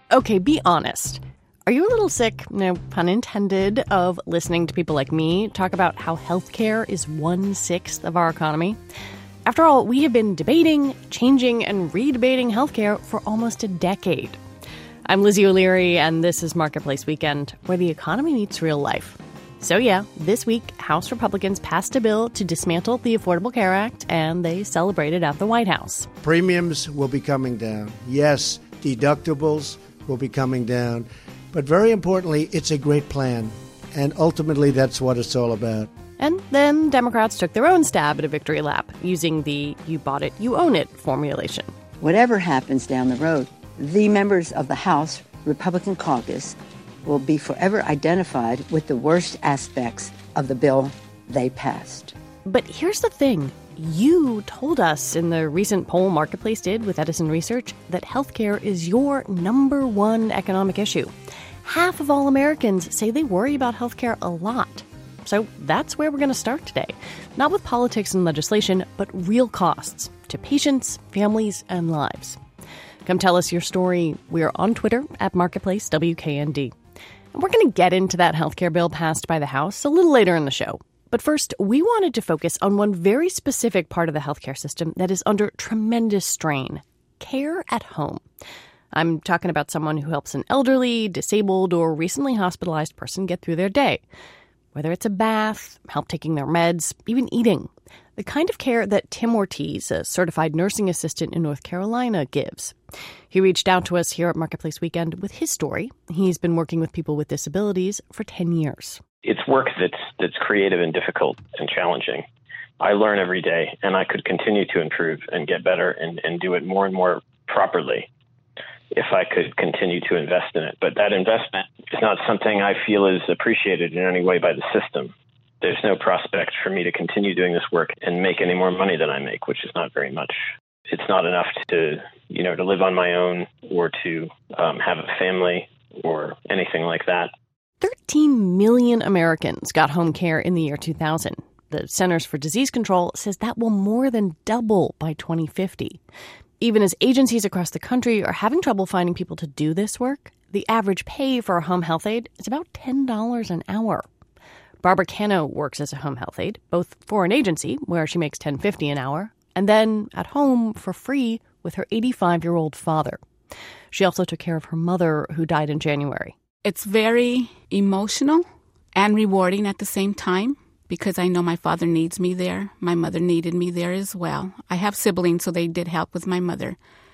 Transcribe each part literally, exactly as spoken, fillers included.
Okay, be honest. Are you a little sick, no pun intended, of listening to people like me talk about how healthcare is one-sixth of our economy? After all, we have been debating, changing, and redebating healthcare for almost a decade. I'm Lizzie O'Leary, and this is Marketplace Weekend, where the economy meets real life. So yeah, this week, House Republicans passed a bill to dismantle the Affordable Care Act, and they celebrated at the White House. Premiums will be coming down. Yes, deductibles will be coming down. But very importantly, it's a great plan. And ultimately, that's what it's all about. And then Democrats took their own stab at a victory lap using the you bought it, you own it formulation. Whatever happens down the road, the members of the House Republican caucus will be forever identified with the worst aspects of the bill they passed. But here's the thing. You told us in the recent poll Marketplace did with Edison Research that healthcare is your number one economic issue. Half of all Americans say they worry about healthcare a lot. So that's where we're going to start today. Not with politics and legislation, but real costs to patients, families, and lives. Come tell us your story. We're on Twitter at Marketplace W K N D. And we're going to get into that healthcare bill passed by the House a little later in the show. But first, we wanted to focus on one very specific part of the healthcare system that is under tremendous strain: care at home. I'm talking about someone who helps an elderly, disabled, or recently hospitalized person get through their day. Whether it's a bath, help taking their meds, even eating. The kind of care that Tim Ortiz, a certified nursing assistant in North Carolina, gives. He reached out to us here at Marketplace Weekend with his story. He's been working with people with disabilities for ten years. It's work that's that's creative and difficult and challenging. I learn every day, and I could continue to improve and get better and, and do it more and more properly if I could continue to invest in it. But that investment is not something I feel is appreciated in any way by the system. There's no prospect for me to continue doing this work and make any more money than I make, which is not very much. It's not enough to, you know, to live on my own or to um, have a family or anything like that. thirteen million Americans got home care in the year two thousand. The Centers for Disease Control says that will more than double by twenty fifty. Even as agencies across the country are having trouble finding people to do this work, the average pay for a home health aide is about ten dollars an hour. Barbara Cano works as a home health aide, both for an agency, where she makes ten fifty an hour, and then at home for free with her eighty-five-year-old father. She also took care of her mother, who died in January. It's very emotional and rewarding at the same time because I know my father needs me there. My mother needed me there as well. I have siblings, so they did help with my mother,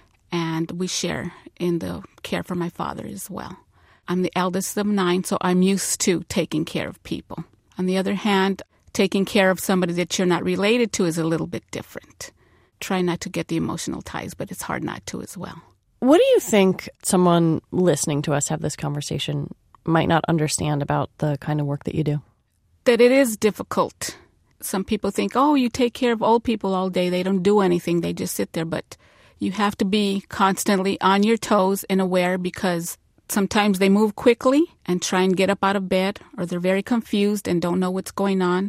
and we share in the care for my father as well. I'm the eldest of nine, so I'm used to taking care of people. On the other hand, taking care of somebody that you're not related to is a little bit different. Try not to get the emotional ties, but it's hard not to as well. What do you think someone listening to us have this conversation might not understand about the kind of work that you do? That it is difficult. Some people think, oh, you take care of old people all day. They don't do anything. They just sit there. But you have to be constantly on your toes and aware because sometimes they move quickly and try and get up out of bed, or they're very confused and don't know what's going on.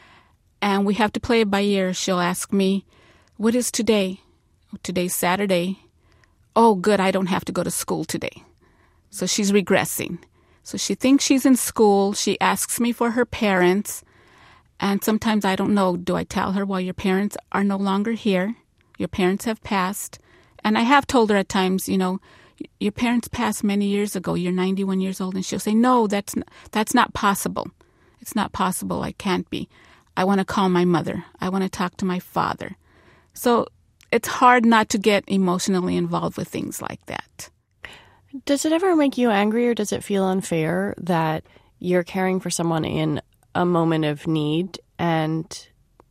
And we have to play it by ear. She'll ask me, what is today? Oh, today's Saturday. Oh, good, I don't have to go to school today. So she's regressing. So she thinks she's in school. She asks me for her parents. And sometimes I don't know, do I tell her, well, your parents are no longer here. Your parents have passed. And I have told her at times, you know, your parents passed many years ago. You're ninety-one years old. And she'll say, no, that's not, that's not possible. It's not possible. I can't be. I want to call my mother. I want to talk to my father. So it's hard not to get emotionally involved with things like that. Does it ever make you angry, or does it feel unfair that you're caring for someone in a moment of need and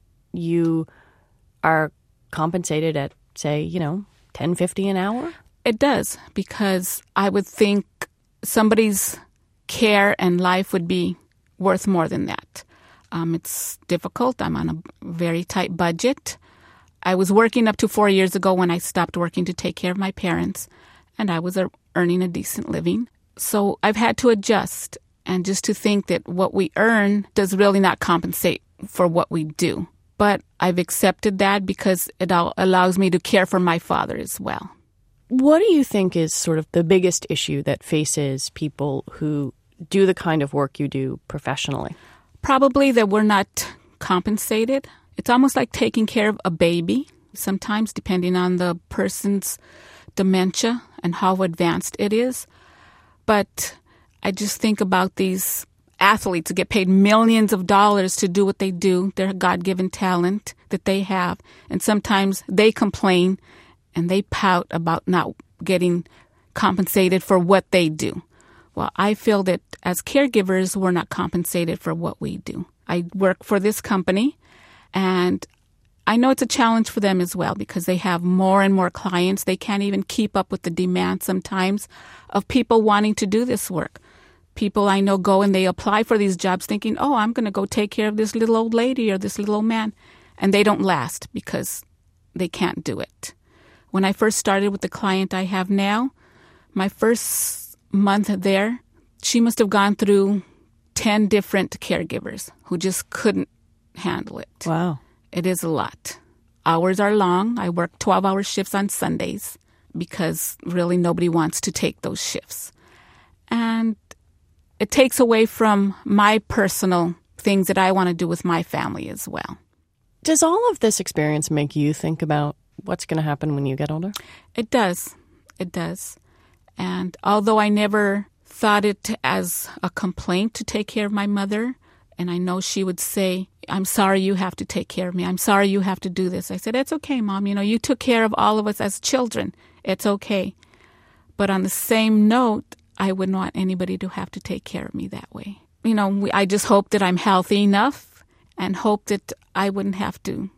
you are compensated at, say, you know, ten fifty an hour? It does, because I would think somebody's care and life would be worth more than that. Um, it's difficult. I'm on a very tight budget. I was working up to four years ago when I stopped working to take care of my parents, and I was uh, earning a decent living. So I've had to adjust, and just to think that what we earn does really not compensate for what we do. But I've accepted that because it all allows me to care for my father as well. What do you think is sort of the biggest issue that faces people who do the kind of work you do professionally? Probably that we're not compensated. It's almost like taking care of a baby, sometimes depending on the person's dementia and how advanced it is. But I just think about these athletes who get paid millions of dollars to do what they do, their God-given talent that they have. And sometimes they complain and they pout about not getting compensated for what they do. Well, I feel that as caregivers, we're not compensated for what we do. I work for this company, and I know it's a challenge for them as well because they have more and more clients. They can't even keep up with the demand sometimes of people wanting to do this work. People I know go and they apply for these jobs thinking, oh, I'm going to go take care of this little old lady or this little old man. And they don't last because they can't do it. When I first started with the client I have now, my first month there, she must have gone through ten different caregivers who just couldn't handle it. Wow. It is a lot. Hours are long. I work twelve-hour shifts on Sundays because really nobody wants to take those shifts. And it takes away from my personal things that I want to do with my family as well. Does all of this experience make you think about what's going to happen when you get older? It does. It does. And although I never thought it as a complaint to take care of my mother, and I know she would say, I'm sorry you have to take care of me. I'm sorry you have to do this. I said, it's okay, Mom. You know, you took care of all of us as children. It's okay. But on the same note, I wouldn't want anybody to have to take care of me that way. You know, we, I just hope that I'm healthy enough and hope that I wouldn't have to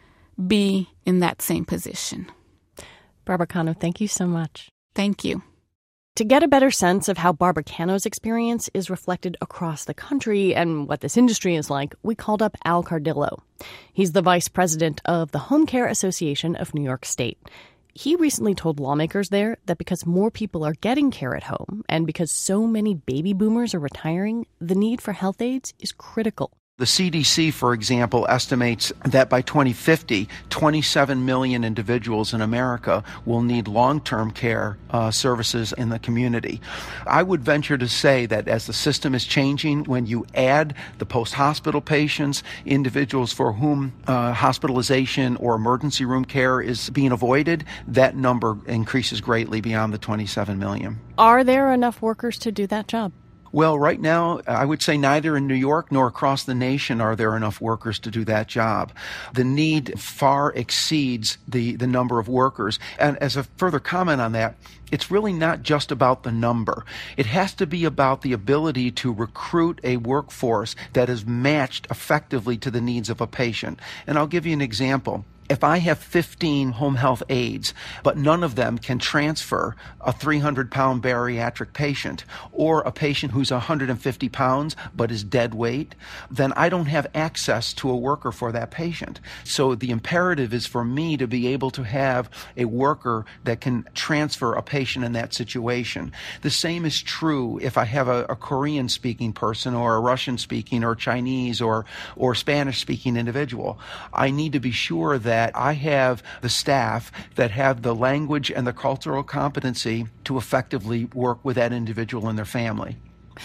be in that same position. Barbara Cano, thank you so much. Thank you. To get a better sense of how Barbara Cano's experience is reflected across the country and what this industry is like, we called up Al Cardillo. He's the vice president of the Home Care Association of New York State. He recently told lawmakers there that because more people are getting care at home and because so many baby boomers are retiring, the need for health aides is critical. The C D C, for example, estimates that by twenty fifty, twenty-seven million individuals in America will need long-term care uh, services in the community. I would venture to say that as the system is changing, when you add the post-hospital patients, individuals for whom uh, hospitalization or emergency room care is being avoided, that number increases greatly beyond the twenty-seven million. Are there enough workers to do that job? Well, right now, I would say neither in New York nor across the nation are there enough workers to do that job. The need far exceeds the, the number of workers. And as a further comment on that, it's really not just about the number. It has to be about the ability to recruit a workforce that is matched effectively to the needs of a patient. And I'll give you an example. If I have fifteen home health aides, but none of them can transfer a three hundred pound bariatric patient or a patient who's one hundred fifty pounds but is dead weight, then I don't have access to a worker for that patient. So the imperative is for me to be able to have a worker that can transfer a patient in that situation. The same is true if I have a, a Korean-speaking person or a Russian-speaking or Chinese or, or Spanish-speaking individual. I need to be sure that that I have the staff that have the language and the cultural competency to effectively work with that individual and their family.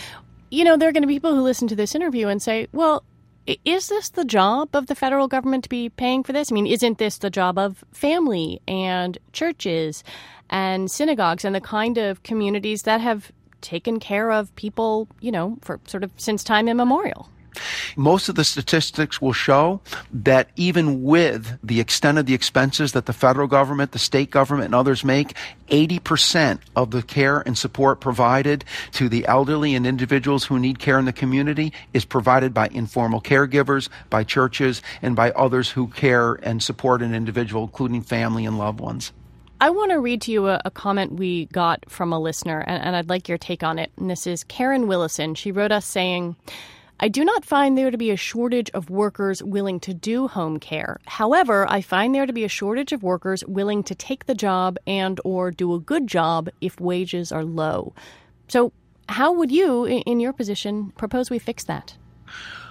You know, there are going to be people who listen to this interview and say, well, is this the job of the federal government to be paying for this? I mean, isn't this the job of family and churches and synagogues and the kind of communities that have taken care of people, you know, for sort of since time immemorial? Most of the statistics will show that even with the extent of the expenses that the federal government, the state government, and others make, eighty percent of the care and support provided to the elderly and individuals who need care in the community is provided by informal caregivers, by churches, and by others who care and support an individual, including family and loved ones. I want to read to you a, a comment we got from a listener, and, and I'd like your take on it. And this is Karen Willison. She wrote us saying, I do not find there to be a shortage of workers willing to do home care. However, I find there to be a shortage of workers willing to take the job and or do a good job if wages are low. So how would you, in your position, propose we fix that?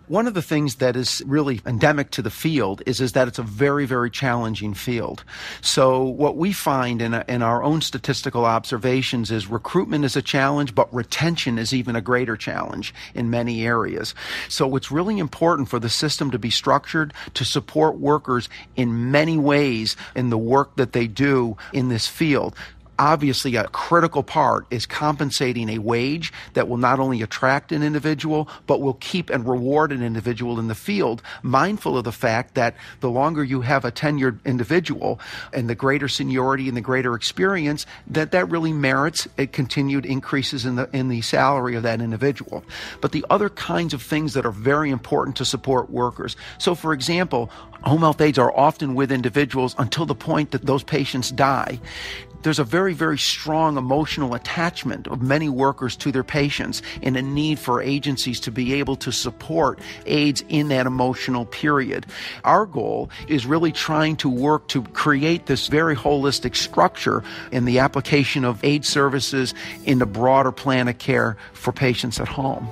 One of the things that is really endemic to the field is, is that it's a very, very challenging field. So what we find in, a, in our own statistical observations is recruitment is a challenge, but retention is even a greater challenge in many areas. So it's really important for the system to be structured to support workers in many ways in the work that they do in this field. Obviously, a critical part is compensating a wage that will not only attract an individual, but will keep and reward an individual in the field, mindful of the fact that the longer you have a tenured individual and the greater seniority and the greater experience, that that really merits a continued increases in the in the salary of that individual. But the other kinds of things that are very important to support workers. So, for example, home health aides are often with individuals until the point that those patients die. There's a very, very strong emotional attachment of many workers to their patients and a need for agencies to be able to support aides in that emotional period. Our goal is really trying to work to create this very holistic structure in the application of aid services in the broader plan of care for patients at home.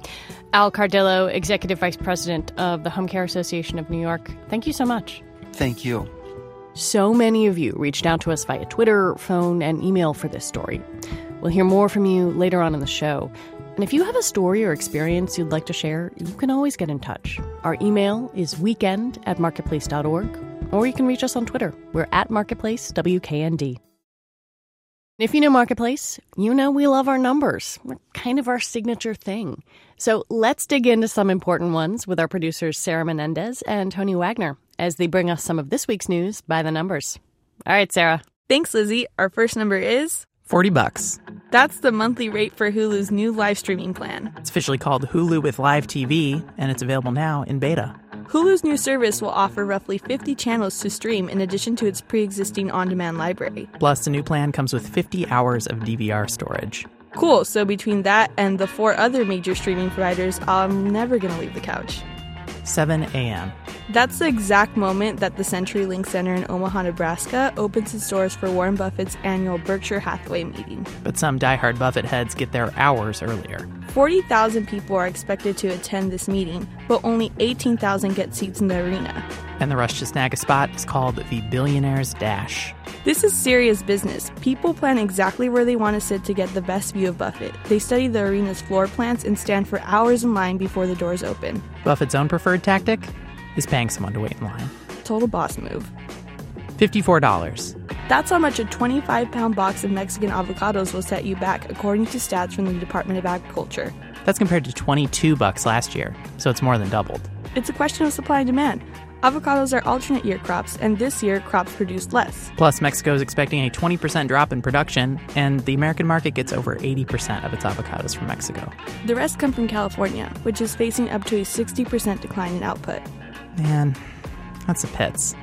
Al Cardillo, Executive Vice President of the Home Care Association of New York, thank you so much. Thank you. So many of you reached out to us via Twitter, phone, and email for this story. We'll hear more from you later on in the show. And if you have a story or experience you'd like to share, you can always get in touch. Our email is weekend at marketplace dot org, or you can reach us on Twitter. We're at Marketplace W K N D. If you know Marketplace, you know we love our numbers. We're kind of our signature thing. So let's dig into some important ones with our producers Sarah Menendez and Tony Wagner as they bring us some of this week's news by the numbers. All right, Sarah. Thanks, Lizzie. Our first number is forty bucks. That's the monthly rate for Hulu's new live streaming plan. It's officially called Hulu with Live T V, and it's available now in beta. Hulu's new service will offer roughly fifty channels to stream in addition to its pre-existing on-demand library. Plus, the new plan comes with fifty hours of D V R storage. Cool. So between that and the four other major streaming providers, I'm never going to leave the couch. seven a.m. That's the exact moment that the CenturyLink Center in Omaha, Nebraska opens its doors for Warren Buffett's annual Berkshire Hathaway meeting. But some diehard Buffett heads get there hours earlier. forty thousand people are expected to attend this meeting, but only eighteen thousand get seats in the arena. And the rush to snag a spot is called the Billionaire's Dash. This is serious business. People plan exactly where they want to sit to get the best view of Buffett. They study the arena's floor plans and stand for hours in line before the doors open. Buffett's own preferred tactic is paying someone to wait in line. Total boss move. fifty-four dollars. That's how much a twenty-five pound box of Mexican avocados will set you back, according to stats from the Department of Agriculture. That's compared to twenty-two bucks last year, so it's more than doubled. It's a question of supply and demand. Avocados are alternate year crops, and this year crops produced less. Plus, Mexico is expecting a twenty percent drop in production, and the American market gets over eighty percent of its avocados from Mexico. The rest come from California, which is facing up to a sixty percent decline in output. Man, that's the pits.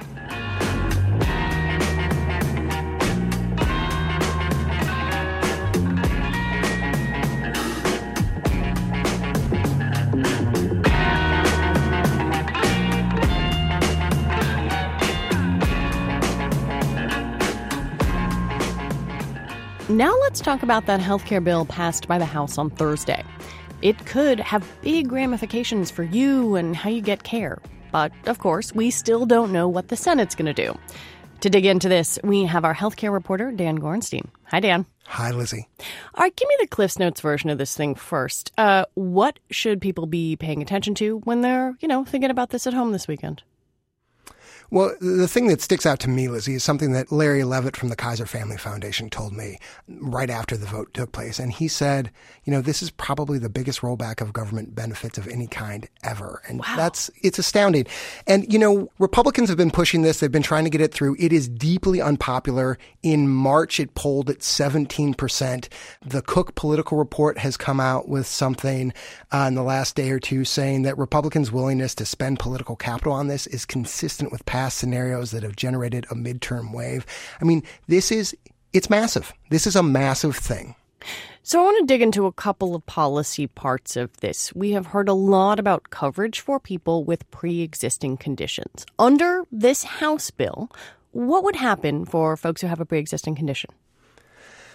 Now let's talk about that healthcare bill passed by the House on Thursday. It could have big ramifications for you and how you get care. But, of course, we still don't know what the Senate's going to do. To dig into this, we have our healthcare reporter, Dan Gorenstein. Hi, Dan. Hi, Lizzie. All right, give me the Cliff's Notes version of this thing first. Uh, what should people be paying attention to when they're, you know, thinking about this at home this weekend? Well, the thing that sticks out to me, Lizzie, is something that Larry Levitt from the Kaiser Family Foundation told me right after the vote took place. And he said, you know, this is probably the biggest rollback of government benefits of any kind ever. And wow. that's, it's astounding. And, you know, Republicans have been pushing this. They've been trying to get it through. It is deeply unpopular. In March, it polled at seventeen percent. The Cook Political Report has come out with something uh, in the last day or two saying that Republicans' willingness to spend political capital on this is consistent with past scenarios that have generated a midterm wave. I mean, this is, it's massive. This is a massive thing. So I want to dig into a couple of policy parts of this. We have heard a lot about coverage for people with pre-existing conditions. Under this House bill, what would happen for folks who have a pre-existing condition?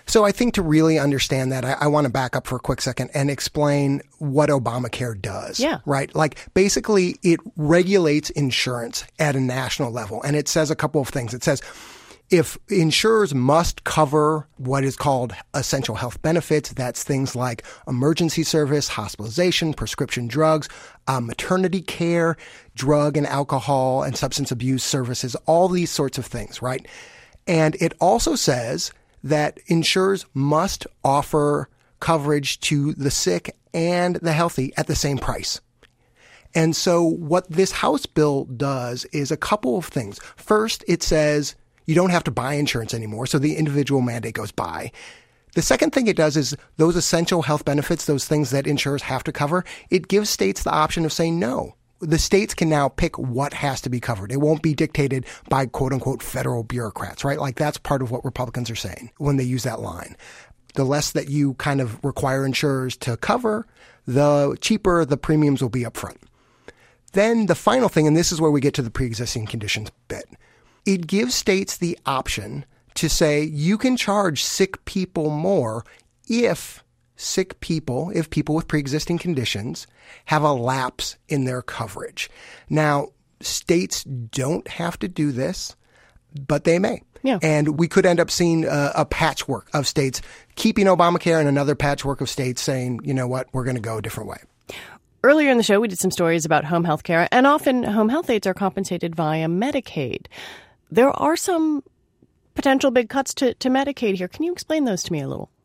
So I think to really understand that, I, I want to back up for a quick second and explain what Obamacare does. Yeah. Right? Like, basically, it regulates insurance at a national level. And it says a couple of things. It says if insurers must cover what is called essential health benefits, that's things like emergency service, hospitalization, prescription drugs, uh, maternity care, drug and alcohol and substance abuse services, all these sorts of things, right? And it also says that insurers must offer coverage to the sick and the healthy at the same price. And so what this House bill does is a couple of things. First, it says you don't have to buy insurance anymore, so the individual mandate goes by. The second thing it does is those essential health benefits, those things that insurers have to cover, it gives states the option of saying no. The states can now pick what has to be covered. It won't be dictated by quote unquote federal bureaucrats, right? Like that's part of what Republicans are saying when they use that line. The less that you kind of require insurers to cover, the cheaper the premiums will be up front. Then the final thing, and this is where we get to the pre-existing conditions bit, it gives states the option to say you can charge sick people more if sick people, if people with pre-existing conditions have a lapse in their coverage. Now, states don't have to do this, but they may. Yeah. And we could end up seeing a, a patchwork of states keeping Obamacare and another patchwork of states saying, you know what, we're going to go a different way. Earlier in the show, we did some stories about home health care, and often home health aides are compensated via Medicaid. There are some potential big cuts to, to Medicaid here. Can you explain those to me a little?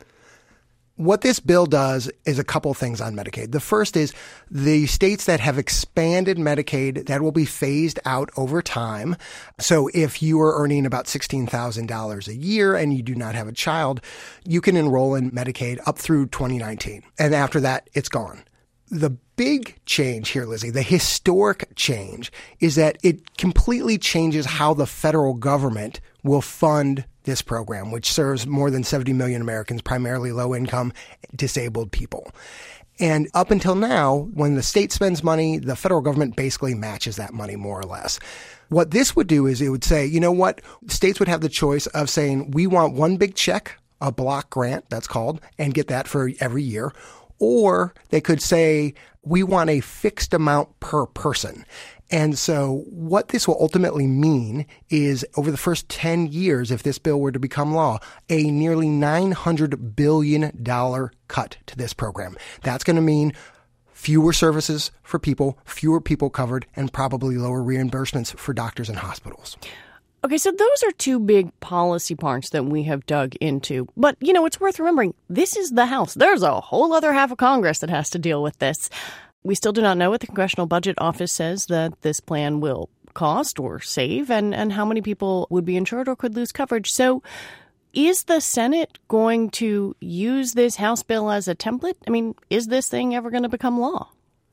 What this bill does is a couple things on Medicaid. The first is the states that have expanded Medicaid, that will be phased out over time. So if you are earning about sixteen thousand dollars a year and you do not have a child, you can enroll in Medicaid up through twenty nineteen. And after that, it's gone. The big change here, Lizzie, the historic change, is that it completely changes how the federal government will fund this program, which serves more than seventy million Americans, primarily low-income, disabled people. And up until now, when the state spends money, the federal government basically matches that money more or less. What this would do is it would say, you know what, states would have the choice of saying, we want one big check, a block grant, that's called, and get that for every year. Or they could say, we want a fixed amount per person. And so what this will ultimately mean is over the first ten years, if this bill were to become law, a nearly nine hundred billion dollars cut to this program. That's going to mean fewer services for people, fewer people covered, and probably lower reimbursements for doctors and hospitals. Okay, so those are two big policy parts that we have dug into. But, you know, it's worth remembering, this is the House. There's a whole other half of Congress that has to deal with this. We still do not know what the Congressional Budget Office says that this plan will cost or save, and, and how many people would be insured or could lose coverage. So is the Senate going to use this House bill as a template? I mean, is this thing ever going to become law?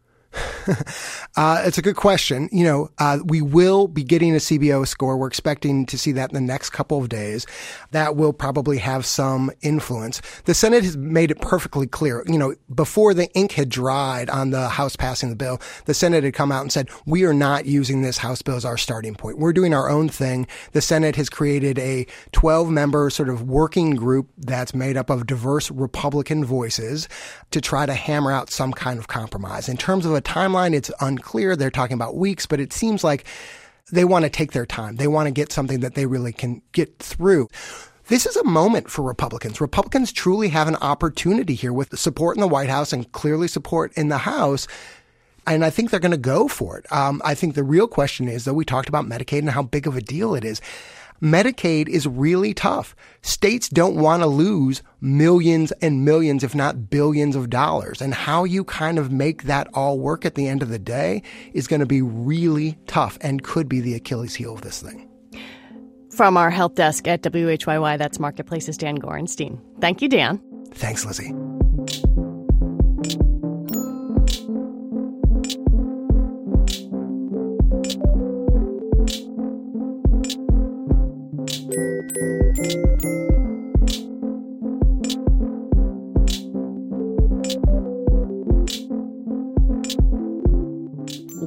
uh, it's a good question. You know, uh, we will be getting a C B O score. We're expecting to see that in the next couple of days. That will probably have some influence. The Senate has made it perfectly clear. You know, before the ink had dried on the House passing the bill, the Senate had come out and said, we are not using this House bill as our starting point. We're doing our own thing. The Senate has created a twelve member sort of working group that's made up of diverse Republican voices to try to hammer out some kind of compromise. In terms of a timeline, it's unclear. They're talking about weeks, but it seems like they want to take their time. They want to get something that they really can get through. This is a moment for Republicans. Republicans truly have an opportunity here with support in the White House and clearly support in the House. And I think they're going to go for it. Um, I think the real question is, though, we talked about Medicaid and how big of a deal it is. Medicaid is really tough. States don't want to lose millions and millions, if not billions of dollars. And how you kind of make that all work at the end of the day is going to be really tough and could be the Achilles heel of this thing. From our help desk at W H Y Y, that's Marketplace's Dan Gorenstein. Thank you, Dan. Thanks, Lizzie.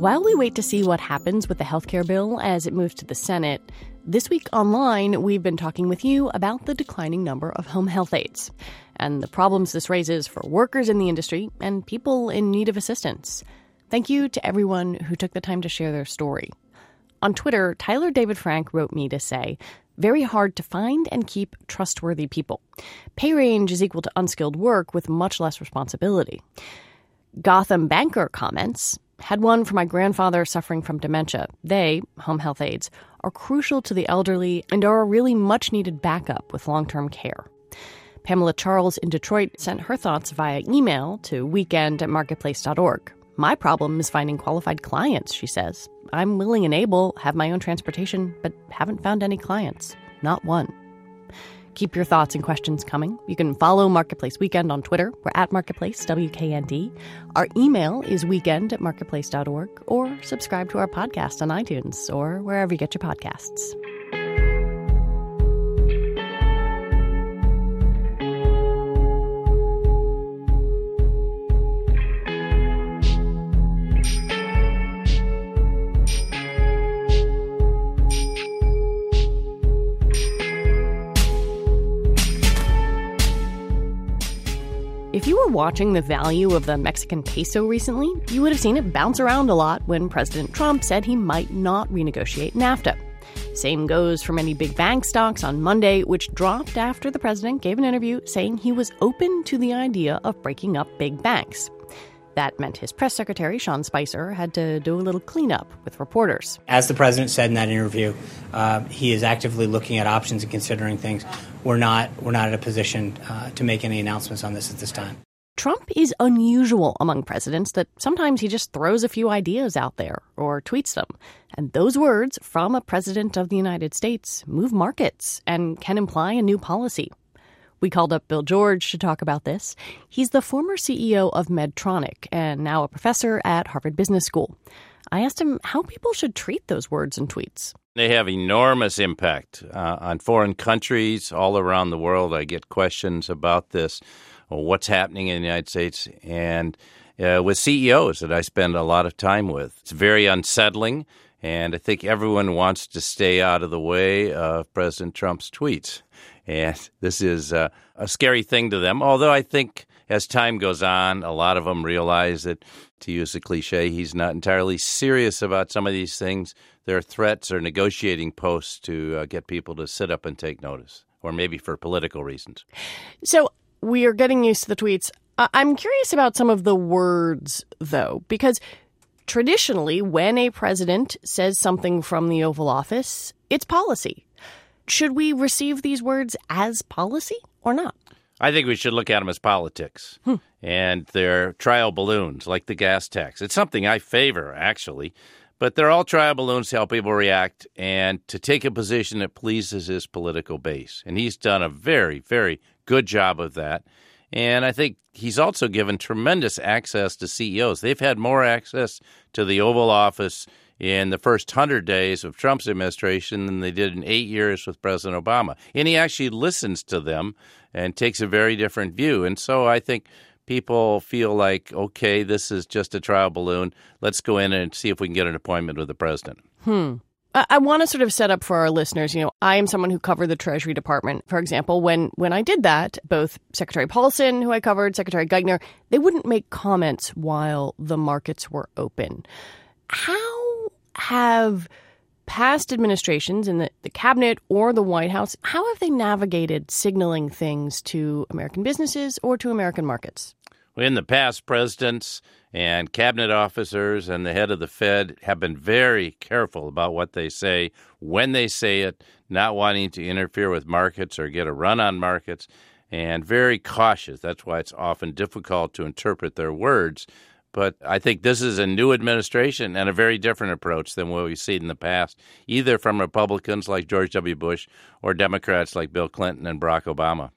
While we wait to see what happens with the healthcare bill as it moves to the Senate, this week online, we've been talking with you about the declining number of home health aides and the problems this raises for workers in the industry and people in need of assistance. Thank you to everyone who took the time to share their story. On Twitter, Tyler David Frank wrote me to say, very hard to find and keep trustworthy people. Pay range is equal to unskilled work with much less responsibility. Gotham Banker comments, had one for my grandfather suffering from dementia. They, home health aides, are crucial to the elderly and are a really much-needed backup with long-term care. Pamela Charles in Detroit sent her thoughts via email to weekend at marketplace dot org. My problem is finding qualified clients, she says. I'm willing and able, have my own transportation, but haven't found any clients. Not one. Keep your thoughts and questions coming. You can follow Marketplace Weekend on Twitter. We're at Marketplace, W K N D. Our email is weekend at marketplace dot org, or subscribe to our podcast on iTunes or wherever you get your podcasts. If you were watching the value of the Mexican peso recently, you would have seen it bounce around a lot when President Trump said he might not renegotiate NAFTA. Same goes for many big bank stocks on Monday, which dropped after the president gave an interview saying he was open to the idea of breaking up big banks. That meant his press secretary, Sean Spicer, had to do a little cleanup with reporters. As the president said in that interview, uh, he is actively looking at options and considering things. We're not we're not in a position uh, to make any announcements on this at this time. Trump is unusual among presidents that sometimes he just throws a few ideas out there or tweets them. And those words from a president of the United States move markets and can imply a new policy. We called up Bill George to talk about this. He's the former C E O of Medtronic and now a professor at Harvard Business School. I asked him how people should treat those words and tweets. They have enormous impact uh, on foreign countries all around the world. I get questions about this, or what's happening in the United States, and uh, with C E Os that I spend a lot of time with. It's very unsettling, and I think everyone wants to stay out of the way of President Trump's tweets. And this is uh, a scary thing to them, although I think as time goes on, a lot of them realize that, to use a cliche, he's not entirely serious about some of these things. They're threats or negotiating posts to uh, get people to sit up and take notice, or maybe for political reasons. So we are getting used to the tweets. Uh, I'm curious about some of the words, though, because traditionally, when a president says something from the Oval Office, it's policy. Should we receive these words as policy or not? I think we should look at them as politics. Hmm. And they're trial balloons, like the gas tax. It's something I favor, actually. But they're all trial balloons to help people react and to take a position that pleases his political base. And he's done a very, very good job of that. And I think he's also given tremendous access to C E Os. They've had more access to the Oval Office in the first hundred days of Trump's administration than they did in eight years with President Obama. And he actually listens to them and takes a very different view. And so I think people feel like, okay, this is just a trial balloon. Let's go in and see if we can get an appointment with the president. Hmm. I, I want to sort of set up for our listeners, you know, I am someone who covered the Treasury Department. For example, when, when I did that, both Secretary Paulson, who I covered, Secretary Geithner, they wouldn't make comments while the markets were open. How have past administrations in the, the cabinet or the White House, how have they navigated signaling things to American businesses or to American markets? Well, in the past, presidents and cabinet officers and the head of the Fed have been very careful about what they say, when they say it, not wanting to interfere with markets or get a run on markets, and very cautious. That's why it's often difficult to interpret their words. But I think this is a new administration and a very different approach than what we've seen in the past, either from Republicans like George W. Bush or Democrats like Bill Clinton and Barack Obama.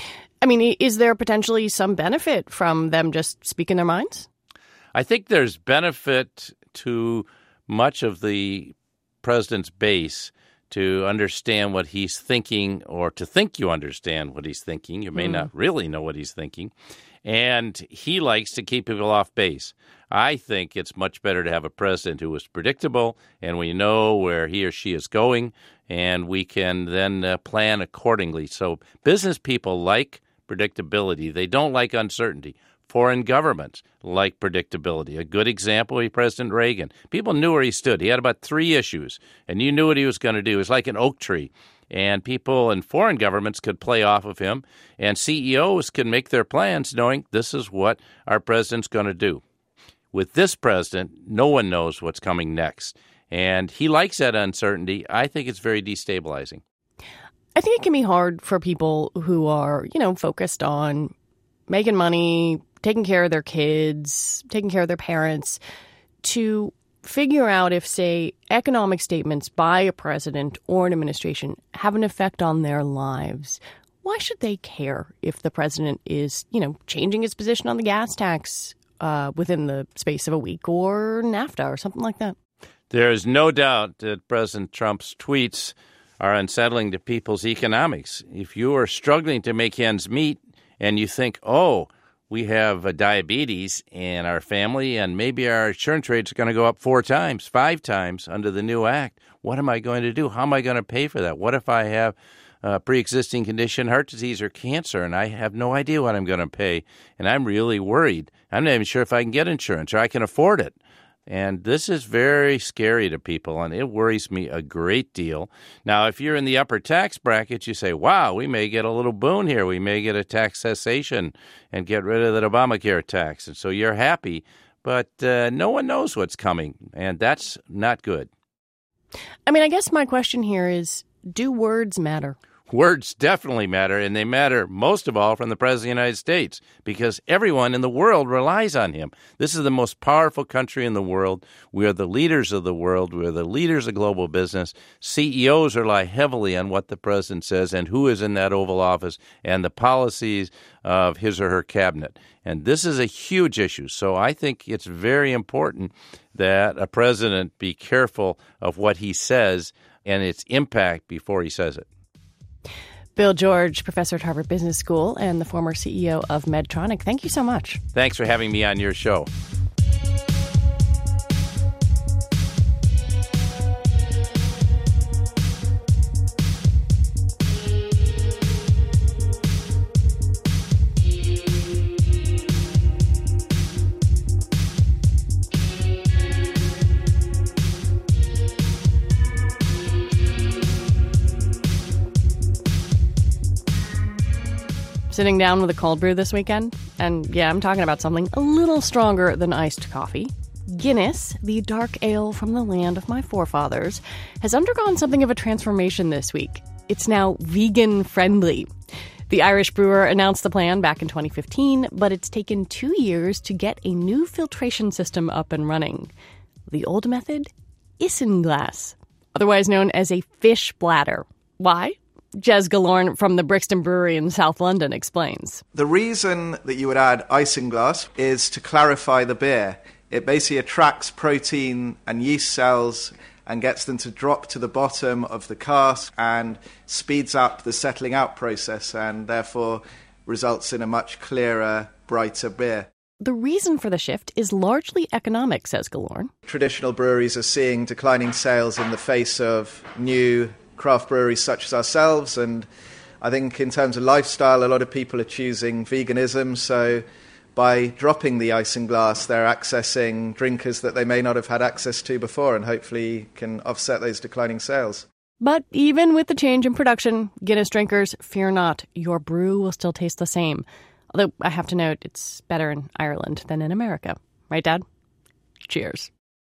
I mean, is there potentially some benefit from them just speaking their minds? I think there's benefit to much of the president's base to understand what he's thinking or to think you understand what he's thinking. You may mm. not really know what he's thinking. and he likes to keep people off base. I think it's much better to have a president who is predictable, and we know where he or she is going, and we can then uh, plan accordingly. So business people like predictability. They don't like uncertainty. Foreign governments like predictability. A good example would be President Reagan. People knew where he stood. He had about three issues, and you knew what he was going to do. It was like an oak tree. And people in foreign governments could play off of him, and C E Os can make their plans knowing this is what our president's going to do. With this president, no one knows what's coming next, and he likes that uncertainty. I think it's very destabilizing. I think it can be hard for people who are, you know, focused on making money, taking care of their kids, taking care of their parents, to figure out if, say, economic statements by a president or an administration have an effect on their lives. Why should they care if the president is, you know, changing his position on the gas tax uh, within the space of a week, or NAFTA or something like that? There is no doubt that President Trump's tweets are unsettling to people's economics. If you are struggling to make ends meet and you think, oh, we have a diabetes in our family, and maybe our insurance rates are going to go up four times, five times under the new act. What am I going to do? How am I going to pay for that? What if I have a pre-existing condition, heart disease or cancer, and I have no idea what I'm going to pay, and I'm really worried? I'm not even sure if I can get insurance or I can afford it. And this is very scary to people, and it worries me a great deal. Now, if you're in the upper tax bracket, you say, wow, we may get a little boon here. We may get a tax cessation and get rid of that Obamacare tax. And so you're happy, but uh, no one knows what's coming, and that's not good. I mean, I guess my question here is, do words matter? Words definitely matter, and they matter most of all from the President of the United States, because everyone in the world relies on him. This is the most powerful country in the world. We are the leaders of the world. We are the leaders of global business. C E Os rely heavily on what the president says and who is in that Oval Office and the policies of his or her cabinet. And this is a huge issue. So I think it's very important that a president be careful of what he says and its impact before he says it. Bill George, professor at Harvard Business School and the former C E O of Medtronic, thank you so much. Thanks for having me on your show. Sitting down with a cold brew this weekend, and yeah, I'm talking about something a little stronger than iced coffee. Guinness, the dark ale from the land of my forefathers, has undergone something of a transformation this week. It's now vegan-friendly. The Irish brewer announced the plan back in twenty fifteen, but it's taken two years to get a new filtration system up and running. The old method? Isinglass, otherwise known as a fish bladder. Why? Jez Galorn from the Brixton Brewery in South London explains. The reason that you would add isinglass is to clarify the beer. It basically attracts protein and yeast cells and gets them to drop to the bottom of the cask and speeds up the settling out process and therefore results in a much clearer, brighter beer. The reason for the shift is largely economic, says Galorn. Traditional breweries are seeing declining sales in the face of new craft breweries such as ourselves, and I think in terms of lifestyle, a lot of people are choosing veganism, so by dropping the isinglass, they're accessing drinkers that they may not have had access to before, and hopefully can offset those declining sales. But even with the change in production, Guinness drinkers, fear not, your brew will still taste the same. Although I have to note, it's better in Ireland than in America. Right, Dad? Cheers.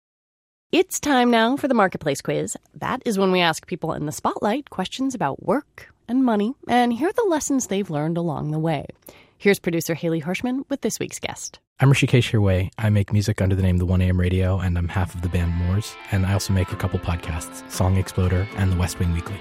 It's time now for the Marketplace Quiz. That is when we ask people in the spotlight questions about work and money and hear the lessons they've learned along the way. Here's producer Haley Hirschman with this week's guest. I'm Rishikesh Hirway. I make music under the name The one A M Radio, and I'm half of the band Moors. And I also make a couple podcasts, Song Exploder and The West Wing Weekly.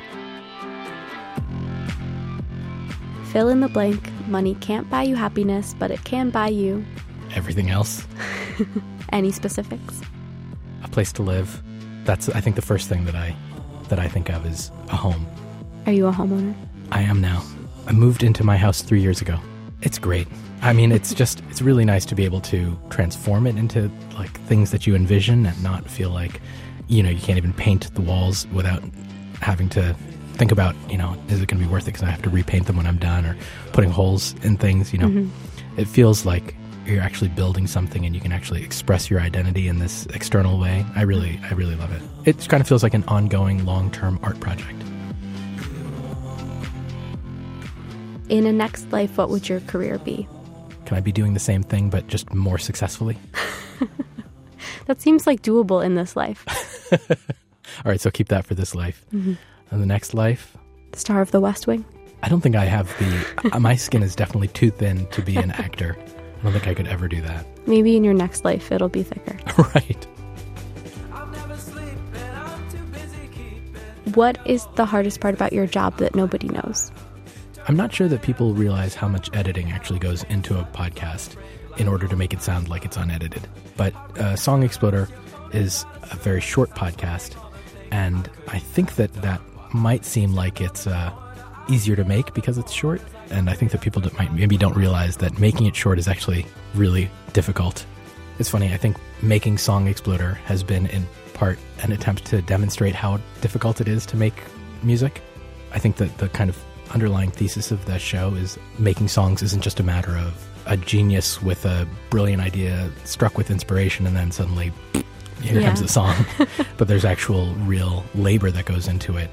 Fill in the blank. Money can't buy you happiness, but it can buy you... everything else. Any specifics? A place to live. That's, I think, the first thing that I that I think of is a home. Are you a homeowner? I am now. I moved into my house three years ago. It's great. I mean, it's just, it's really nice to be able to transform it into like things that you envision and not feel like, you know, you can't even paint the walls without having to think about, you know, is it going to be worth it because I have to repaint them when I'm done, or putting holes in things, you know. Mm-hmm. It feels like you're actually building something and you can actually express your identity in this external way. I really, I really love it. It kind of feels like an ongoing long-term art project. In a next life, what would your career be? Can I be doing the same thing but just more successfully? That seems like doable in this life. All right, so keep that for this life. Mm-hmm. And the next life? Star of the West Wing? I don't think I have the... my skin is definitely too thin to be an actor. I don't think I could ever do that. Maybe in your next life it'll be thicker. Right. What is the hardest part about your job that nobody knows? I'm not sure that people realize how much editing actually goes into a podcast in order to make it sound like it's unedited. But uh, Song Exploder is a very short podcast, and I think that that might seem like it's uh, easier to make because it's short. And I think that people that might maybe don't realize that making it short is actually really difficult. It's funny, I think making Song Exploder has been in part an attempt to demonstrate how difficult it is to make music. I think that the kind of underlying thesis of the show is making songs isn't just a matter of a genius with a brilliant idea struck with inspiration and then suddenly here yeah. comes the song. But there's actual real labor that goes into it.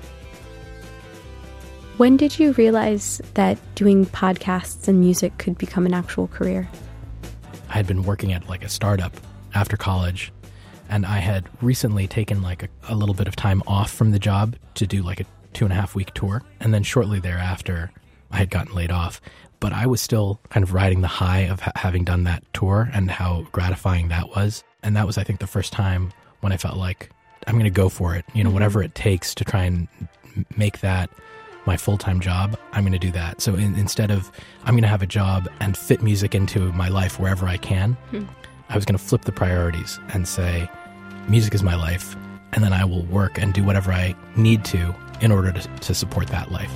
When did you realize that doing podcasts and music could become an actual career? I had been working at like a startup after college, and I had recently taken like a, a little bit of time off from the job to do like a two and a half week tour. And then shortly thereafter, I had gotten laid off. But I was still kind of riding the high of ha- having done that tour and how gratifying that was. And that was, I think, the first time when I felt like I'm going to go for it. You know, whatever it takes to try and make that my full-time job, I'm going to do that. So in, instead of I'm going to have a job and fit music into my life wherever I can, hmm. I was going to flip the priorities and say, music is my life, and then I will work and do whatever I need to in order to, to support that life.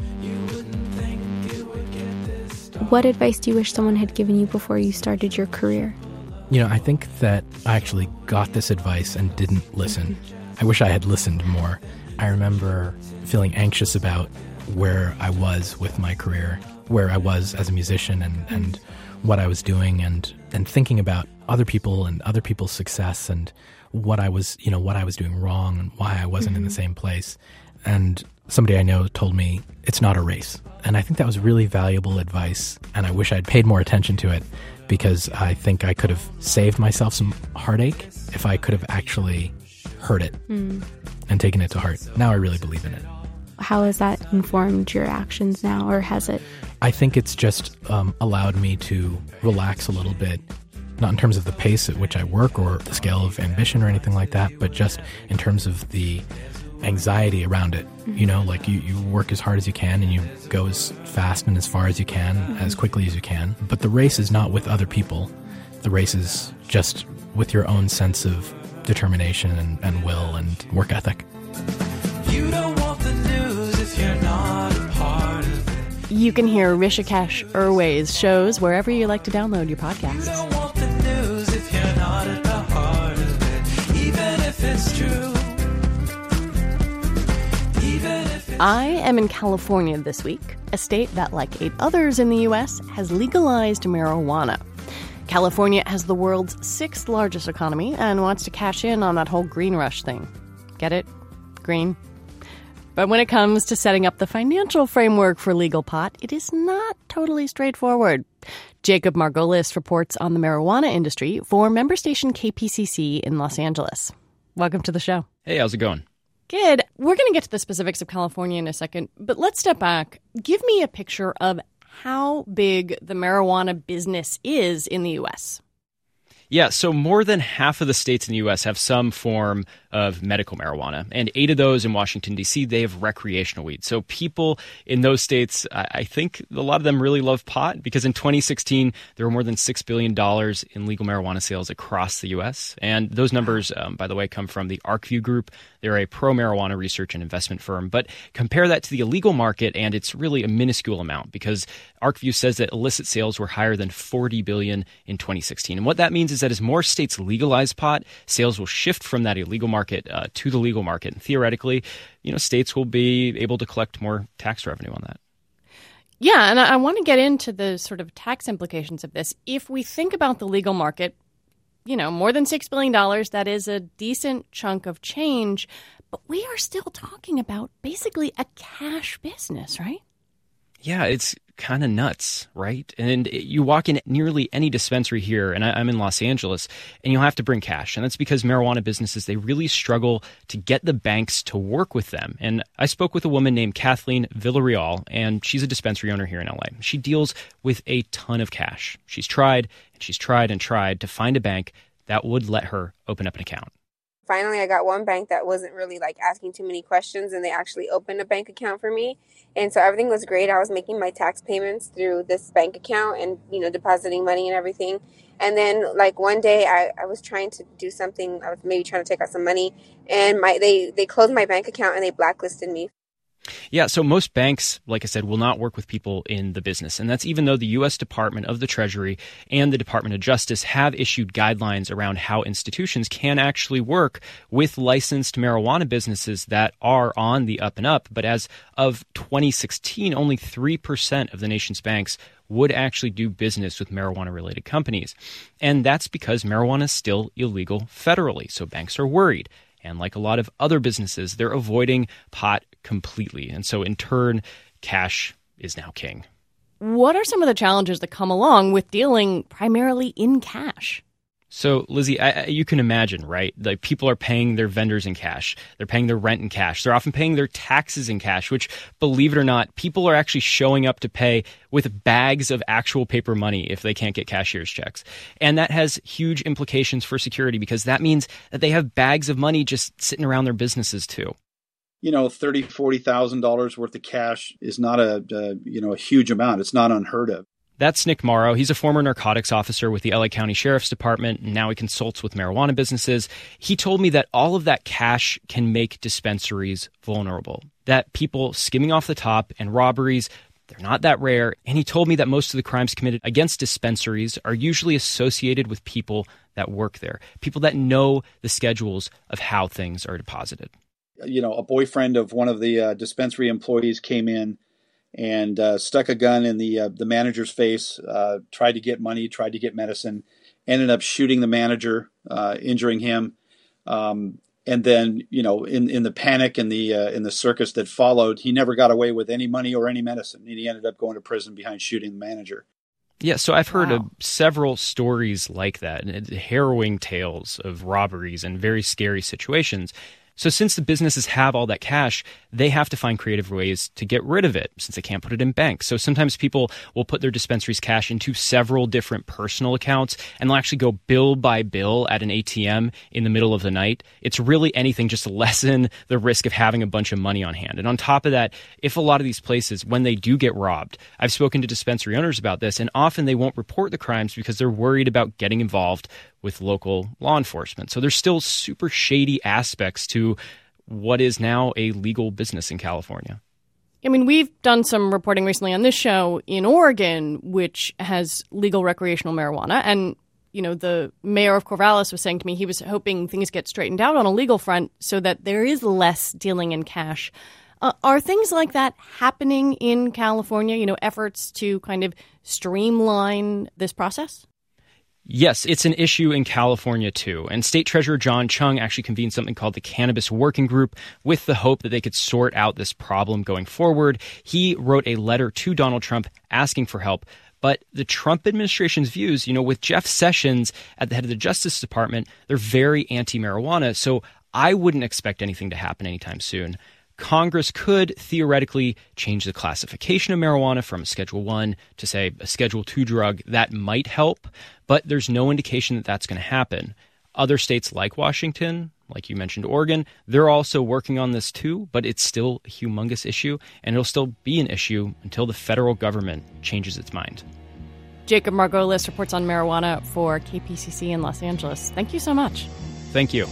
What advice do you wish someone had given you before you started your career? You know, I think that I actually got this advice and didn't listen. I wish I had listened more. I remember feeling anxious about where I was with my career, where I was as a musician and, and what I was doing, and, and thinking about other people and other people's success and what I was, you know, what I was doing wrong and why I wasn't mm-hmm. in the same place. And somebody I know told me it's not a race. And I think that was really valuable advice. And I wish I'd paid more attention to it, because I think I could have saved myself some heartache if I could have actually heard it mm. and taken it to heart. Now I really believe in it. How has that informed your actions now, or has it? I think it's just um, allowed me to relax a little bit, not in terms of the pace at which I work or the scale of ambition or anything like that, but just in terms of the anxiety around it. Mm-hmm. You know, like you, you work as hard as you can and you go as fast and as far as you can, mm-hmm. as quickly as you can. But the race is not with other people. The race is just with your own sense of determination and, and will and work ethic. You don't want the news if you're not a part of it. You can hear Rishikesh Irway's shows wherever you like to download your podcasts. You don't want the news if you're not at the heart of it, even if it's true. I am in California this week, a state that, like eight others in the U S, has legalized marijuana. California has the world's sixth largest economy and wants to cash in on that whole green rush thing. Get it? Green? But when it comes to setting up the financial framework for legal pot, it is not totally straightforward. Jacob Margolis reports on the marijuana industry for member station K P C C in Los Angeles. Welcome to the show. Hey, how's it going? Good. We're going to get to the specifics of California in a second, but let's step back. Give me a picture of how big the marijuana business is in the U S. Yeah, so more than half of the states in the U S have some form of medical marijuana. And eight of those in Washington, D C, they have recreational weed. So people in those states, I think a lot of them really love pot because in twenty sixteen, there were more than six billion dollars in legal marijuana sales across the U S. And those numbers, um, by the way, come from the ArcView Group. They're a pro-marijuana research and investment firm. But compare that to the illegal market, and it's really a minuscule amount because ArcView says that illicit sales were higher than forty billion dollars in twenty sixteen. And what that means is that as more states legalize pot, sales will shift from that illegal market uh, to the legal market. And theoretically, you know, states will be able to collect more tax revenue on that. Yeah, and I, I want to get into the sort of tax implications of this. If we think about the legal market, you know, more than six billion dollars, that is a decent chunk of change. But we are still talking about basically a cash business, right? Yeah, it's kind of nuts, right? And you walk in nearly any dispensary here, and I, I'm in Los Angeles, and you'll have to bring cash. And that's because marijuana businesses, they really struggle to get the banks to work with them. And I spoke with a woman named Kathleen Villarreal, and she's a dispensary owner here in L A. She deals with a ton of cash. She's tried, and she's tried and tried to find a bank that would let her open up an account. Finally, I got one bank that wasn't really like asking too many questions, and they actually opened a bank account for me. And so everything was great. I was making my tax payments through this bank account and, you know, depositing money and everything. And then like one day I, I was trying to do something. I was maybe trying to take out some money, and my they, they closed my bank account and they blacklisted me. Yeah, so most banks, like I said, will not work with people in the business. And that's even though the U S Department of the Treasury and the Department of Justice have issued guidelines around how institutions can actually work with licensed marijuana businesses that are on the up and up. But as of twenty sixteen, only three percent of the nation's banks would actually do business with marijuana-related companies. And that's because marijuana is still illegal federally, so banks are worried. And like a lot of other businesses, they're avoiding pot completely. And so in turn, cash is now king. What are some of the challenges that come along with dealing primarily in cash? So, Lizzie, I, you can imagine, right? Like people are paying their vendors in cash. They're paying their rent in cash. They're often paying their taxes in cash, which, believe it or not, people are actually showing up to pay with bags of actual paper money if they can't get cashier's checks. And that has huge implications for security because that means that they have bags of money just sitting around their businesses too. You know, thirty thousand dollars, forty thousand dollars worth of cash is not a, a, you know, a huge amount. It's not unheard of. That's Nick Morrow. He's a former narcotics officer with the L A County Sheriff's Department, and now he consults with marijuana businesses. He told me that all of that cash can make dispensaries vulnerable, that people skimming off the top and robberies, they're not that rare. And he told me that most of the crimes committed against dispensaries are usually associated with people that work there, people that know the schedules of how things are deposited. You know, a boyfriend of one of the uh, dispensary employees came in and uh, stuck a gun in the uh, the manager's face, uh, tried to get money, tried to get medicine, ended up shooting the manager, uh, injuring him. Um, and then, you know, in, in the panic and the uh, in the circus that followed, he never got away with any money or any medicine. And he ended up going to prison behind shooting the manager. Yeah, so I've heard wow. of several stories like that, harrowing tales of robberies and very scary situations. So since the businesses have all that cash, they have to find creative ways to get rid of it since they can't put it in banks. So sometimes people will put their dispensary's cash into several different personal accounts and they'll actually go bill by bill at an A T M in the middle of the night. It's really anything just to lessen the risk of having a bunch of money on hand. And on top of that, if a lot of these places, when they do get robbed, I've spoken to dispensary owners about this, and often they won't report the crimes because they're worried about getting involved with local law enforcement. So there's still super shady aspects to what is now a legal business in California. I mean, we've done some reporting recently on this show in Oregon, which has legal recreational marijuana. And, you know, the mayor of Corvallis was saying to me he was hoping things get straightened out on a legal front so that there is less dealing in cash. Uh, are things like that happening in California, you know, efforts to kind of streamline this process? Yes, it's an issue in California, too. And State Treasurer John Chung actually convened something called the Cannabis Working Group with the hope that they could sort out this problem going forward. He wrote a letter to Donald Trump asking for help. But the Trump administration's views, you know, with Jeff Sessions at the head of the Justice Department, they're very anti-marijuana. So I wouldn't expect anything to happen anytime soon. Congress could theoretically change the classification of marijuana from a Schedule One to, say, a Schedule Two drug. That might help, but there's no indication that that's going to happen. Other states like Washington, like you mentioned, Oregon, they're also working on this too, but it's still a humongous issue, and it'll still be an issue until the federal government changes its mind. Jacob Margolis reports on marijuana for K P C C in Los Angeles. Thank you so much. Thank you.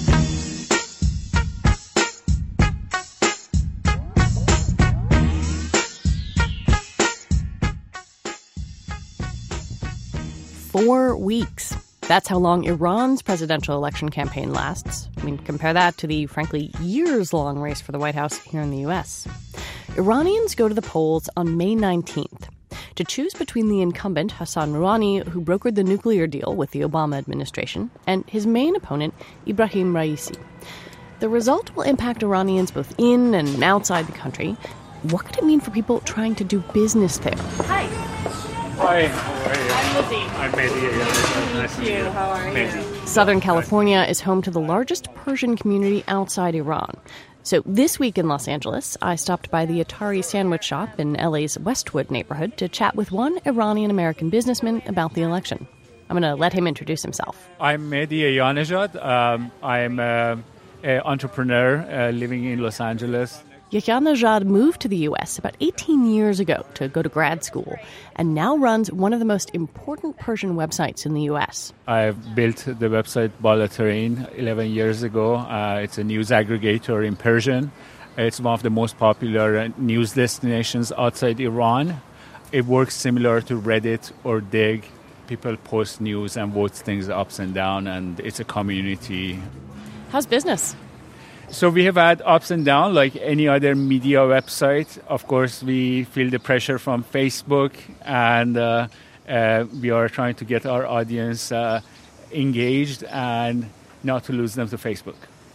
Four weeks. That's how long Iran's presidential election campaign lasts. I mean, compare that to the, frankly, years-long race for the White House here in the U S. Iranians go to the polls on May nineteenth to choose between the incumbent, Hassan Rouhani, who brokered the nuclear deal with the Obama administration, and his main opponent, Ibrahim Raisi. The result will impact Iranians both in and outside the country. What could it mean for people trying to do business there? Hi. Hi, how are you? I'm Lizzie. I'm Mehdi. Nice to meet you. How are you? Southern California is home to the largest Persian community outside Iran. So this week in Los Angeles, I stopped by the Atari sandwich shop in L A's Westwood neighborhood to chat with one Iranian-American businessman about the election. I'm going to let him introduce himself. I'm Mehdi Ayanejad. Um, I'm uh, an entrepreneur uh, living in Los Angeles. Yahanejad moved to the U S about eighteen years ago to go to grad school and now runs one of the most important Persian websites in the U S. I've built the website Balaterin eleven years ago. Uh, it's a news aggregator in Persian. It's one of the most popular news destinations outside Iran. It works similar to Reddit or Dig. People post news and vote things ups and down, and it's a community. How's business? So we have had ups and downs like any other media website. Of course, we feel the pressure from Facebook, and uh, uh, we are trying to get our audience uh, engaged and not to lose them to Facebook.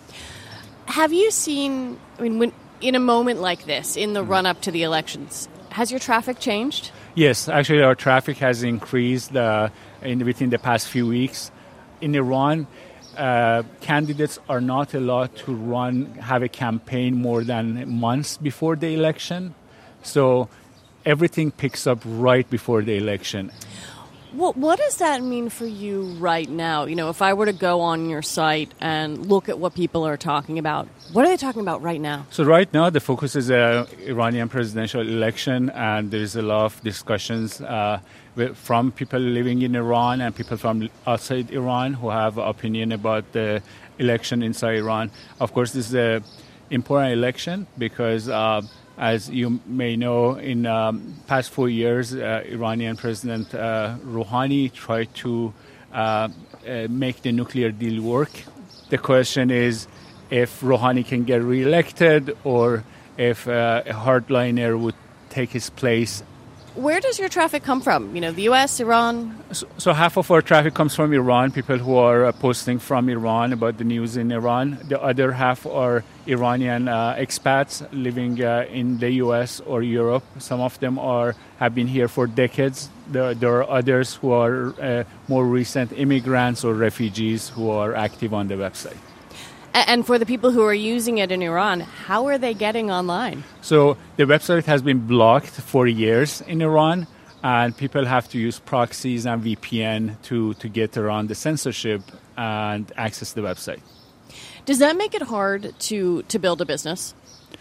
Have you seen, I mean, when, in a moment like this, in the run-up to the elections, has your traffic changed? Yes, actually our traffic has increased uh, in within the past few weeks. In Iran, Uh, candidates are not allowed to run, have a campaign more than months before the election. So everything picks up right before the election. Well, what does that mean for you right now? You know, if I were to go on your site and look at what people are talking about, what are they talking about right now? So right now the focus is the Iranian presidential election, and there's a lot of discussions uh, from people living in Iran and people from outside Iran who have opinion about the election inside Iran. Of course, this is an important election because uh, as you may know, in um, past four years, uh, Iranian President uh, Rouhani tried to uh, uh, make the nuclear deal work. The question is if Rouhani can get reelected or if uh, a hardliner would take his place. Where does your traffic come from? You know, the U S, Iran? So, so half of our traffic comes from Iran, people who are uh, posting from Iran about the news in Iran. The other half are Iranian uh, expats living uh, in the U S or Europe. Some of them are have been here for decades. There, there are others who are uh, more recent immigrants or refugees who are active on the website. And for the people who are using it in Iran, how are they getting online? So the website has been blocked for years in Iran, and people have to use proxies and V P N to, to get around the censorship and access the website. Does that make it hard to, to build a business?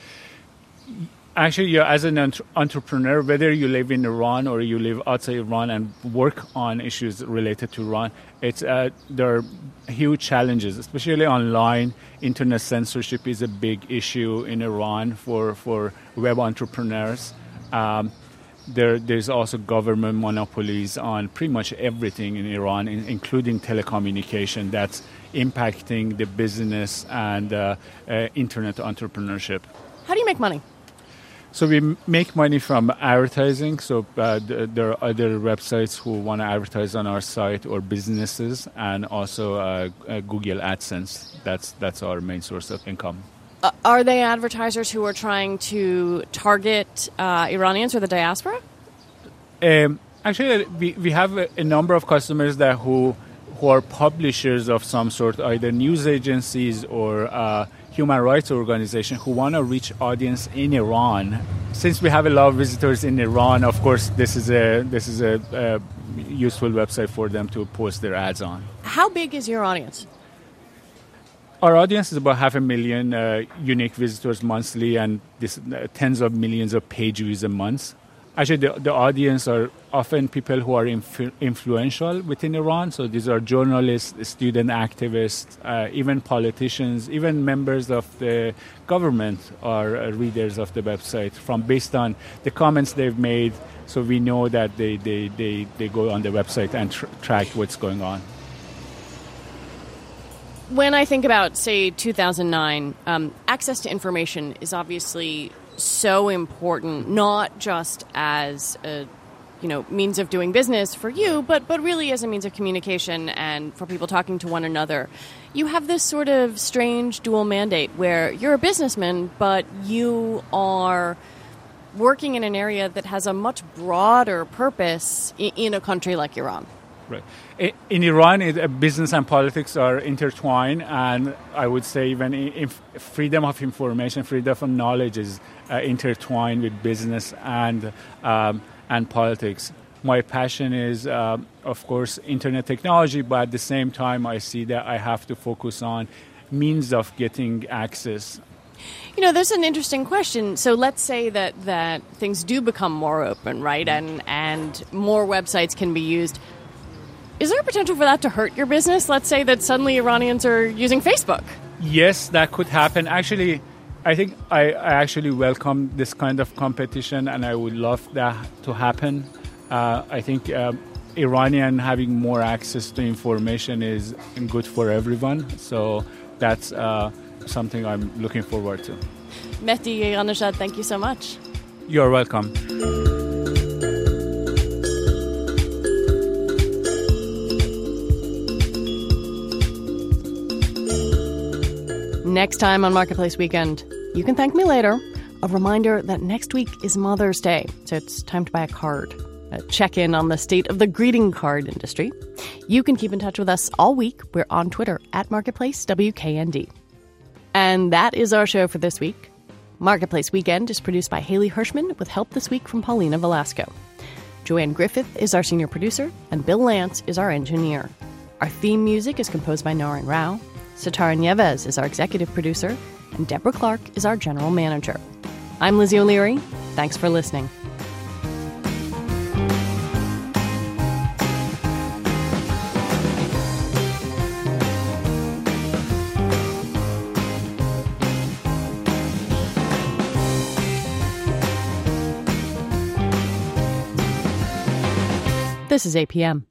Actually, yeah, as an entre- entrepreneur, whether you live in Iran or you live outside Iran and work on issues related to Iran, it's uh, there are huge challenges, especially online. Internet censorship is a big issue in Iran for, for web entrepreneurs. Um, there, there's also government monopolies on pretty much everything in Iran, in, including telecommunication, that's impacting the business and uh, uh, internet entrepreneurship. How do you make money? So we make money from advertising. So uh, th- there are other websites who want to advertise on our site or businesses, and also uh, uh, Google AdSense. That's that's our main source of income. Uh, are they advertisers who are trying to target uh, Iranians or the diaspora? Um, actually, we, we have a, a number of customers that who who are publishers of some sort, either news agencies or uh, human rights organization who want to reach audience in Iran. Since we have a lot of visitors in Iran, of course, this is a this is a, a useful website for them to post their ads on. How big is your audience? Our audience is about half a million uh, unique visitors monthly and this, uh, tens of millions of page views a month. Actually, the, the audience are often people who are inf- influential within Iran. So these are journalists, student activists, uh, even politicians, even members of the government are uh, readers of the website from based on the comments they've made. So we know that they, they, they, they go on the website and tr- track what's going on. When I think about, say, two thousand nine, um, access to information is obviously so important, not just as a you know means of doing business for you, but but really as a means of communication and for people talking to one another. You have this sort of strange dual mandate where you're a businessman, but you are working in an area that has a much broader purpose in, in a country like Iran. Right. In Iran, it, uh, business and politics are intertwined, and I would say even if freedom of information, freedom of knowledge is uh, intertwined with business and um, and politics. My passion is, uh, of course, internet technology, but at the same time, I see that I have to focus on means of getting access. You know, there's an interesting question. So let's say that, that things do become more open, right, and and more websites can be used. Is there a potential for that to hurt your business? Let's say that suddenly Iranians are using Facebook. Yes, that could happen. Actually, I think I, I actually welcome this kind of competition, and I would love that to happen. Uh, I think uh, Iranian having more access to information is good for everyone. So that's uh, something I'm looking forward to. Mehdi Yeganeshad, thank you so much. You're welcome. Next time on Marketplace Weekend, you can thank me later. A reminder that next week is Mother's Day, so it's time to buy a card. A check-in on the state of the greeting card industry. You can keep in touch with us all week. We're on Twitter at Marketplace W K N D. And that is our show for this week. Marketplace Weekend is produced by Haley Hirschman with help this week from Paulina Velasco. Joanne Griffith is our senior producer, and Bill Lance is our engineer. Our theme music is composed by Naren Rao. Satara Nieves is our executive producer, and Deborah Clark is our general manager. I'm Lizzie O'Leary. Thanks for listening. This is A P M.